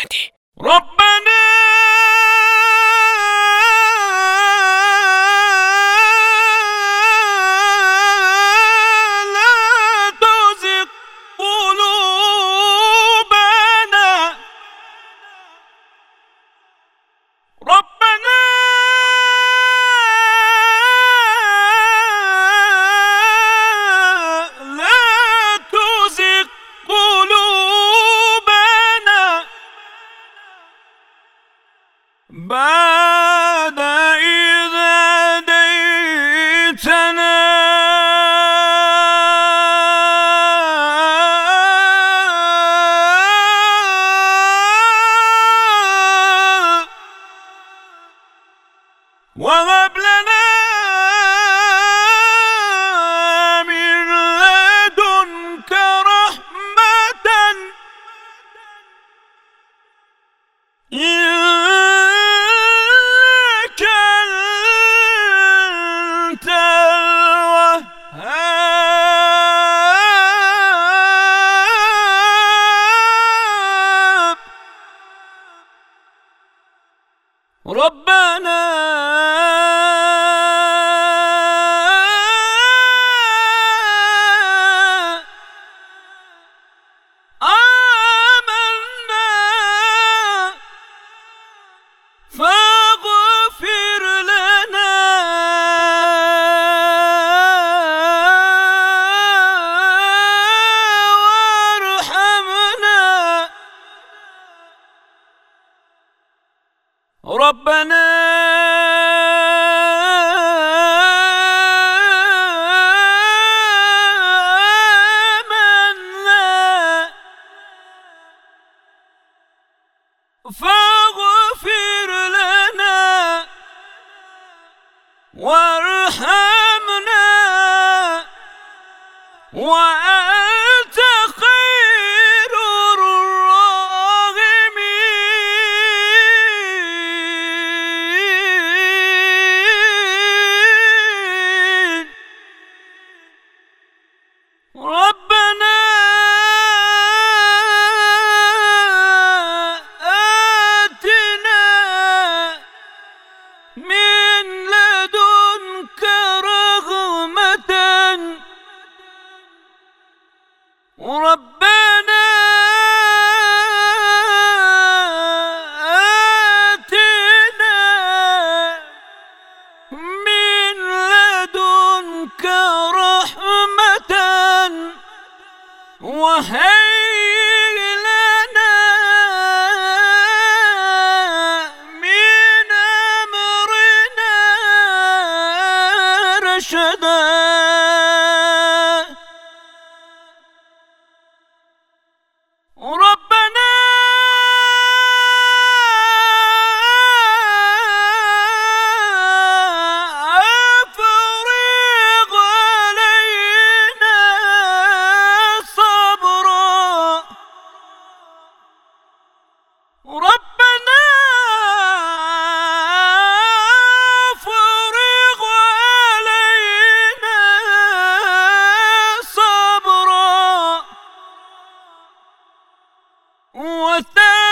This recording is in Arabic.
دي. ربنا لا تزغ قلوبنا. ربنا لا تزغ قلوبنا بعد إذ هديتنا وهب لنا من لدنك رحمة إنك أنت الوهاب. ربنا آمنا فاغفر لنا وارحمنا. ربنا آمنا فاغفر لنا وارحمنا وأنت خير الراحمين. ربنا آتنا من لدنك رحمة. ربنا آتنا من لدنك رحمة وهيئ لنا من أمرنا رشدا. ربنا أفرغ علينا صبرا. ربنا أفرغ علينا صبرا وثبت